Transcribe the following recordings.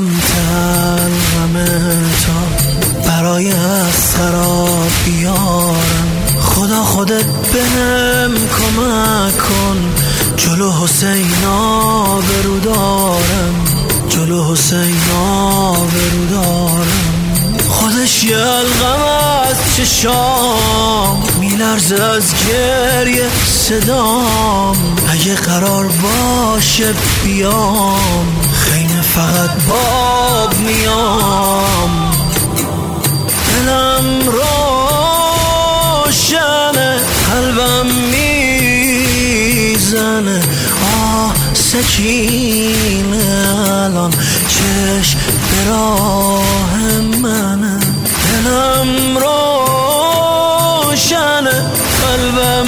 تلقم تا برای از خراب بیارم. خدا خودت بهم کمک کن، جلو حسین آبرو دارم، جلو حسین آبرو دارم. خودش یلقم از چشام میلرزه از گریه صدام. اگه قرار باشه بیام خیمه فقط باب میام. دلم روشنه قلبم میزنه آه سکینه الان چشم به راه منه. دلم روشنه قلبم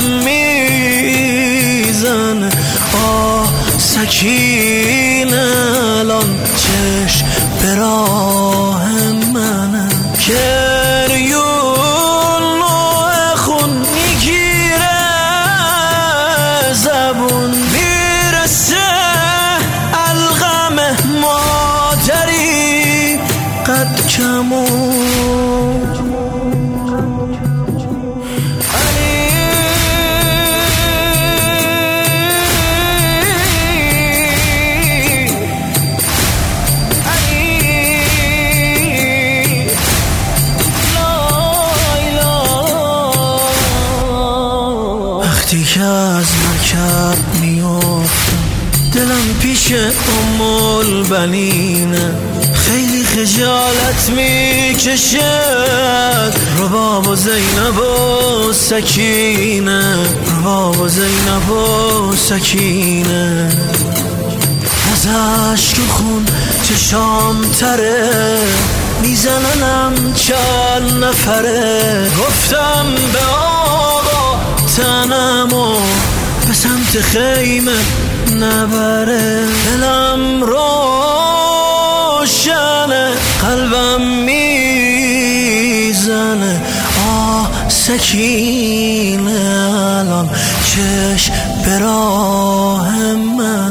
میزنه آه سکینه الان چشم به راه منه. گریون نوع خون میگیره زبون میرسه الغم مادری قد کمون. وقتی که از مرکب میافتم دلم پیش البنینه. خیلی خجالت میکشد رباب و زینب و سکینه، رباب و زینب و سکینه. از عشق و خون چشام تره میزننم چند نفره. گفتم به آقا تنمو به سمت خیمه نبره. دلم روشنه قلبم میزنه آه سکینه الان چشم به راه من.